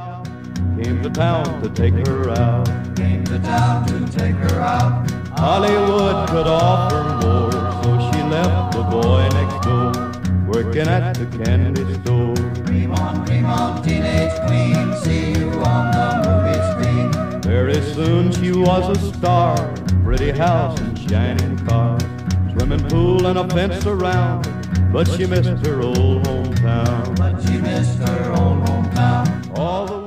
Came to town to take her out. Came to town to take her out. Hollywood could offer more, so she left the boy next door, working at the candy store. Dream on, teenage queen, see you on the movie screen. Very soon she was a star, pretty house and shining cars, swimming pool and a fence around, but she missed her old hometown. But she missed her old hometown. All the